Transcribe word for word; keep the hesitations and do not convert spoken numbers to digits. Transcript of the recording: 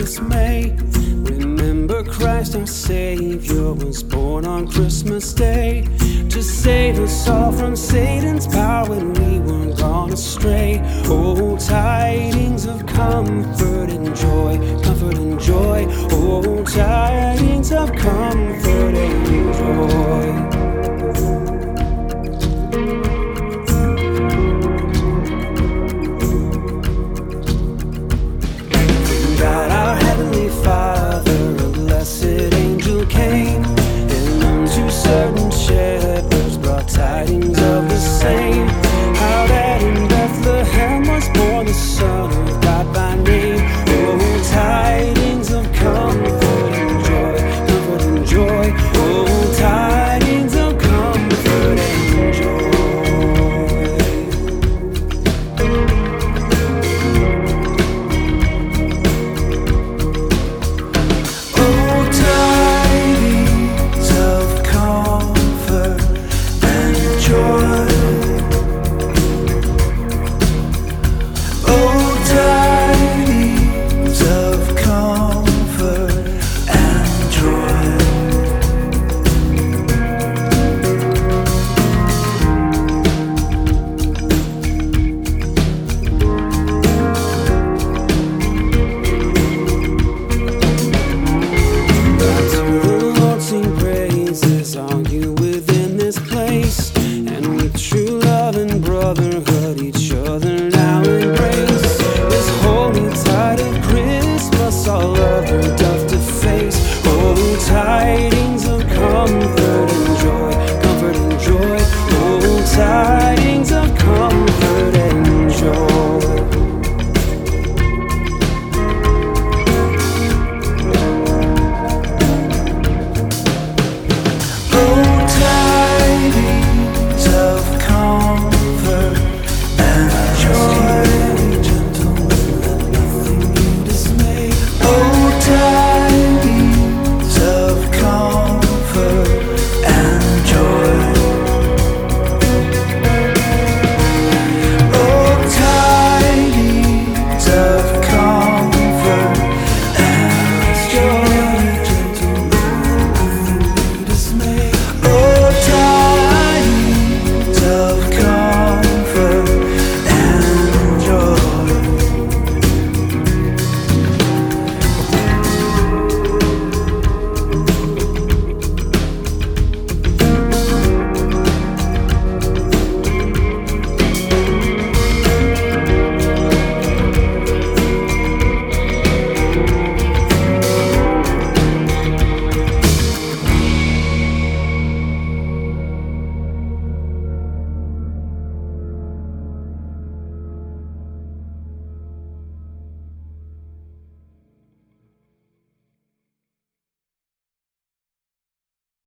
dismay. Remember Christ our Savior was born on Christmas Day to save us all from Satan's power when we were gone astray. Oh, tidings of comfort and joy, comfort and joy. Oh, tidings of comfort and joy. Certain shepherds brought tidings of the same, how that in Bethlehem was born the Son of God by name. Oh, tidings of comfort and joy, comfort and joy. Oh, tidings of comfort and joy. Oh, tidings of comfort and joy. Oh, tidings of comfort and joy. To the Lord sing praises, all you within this place, and with true love and brotherhood each other now embrace this holy tide of Christmas all over.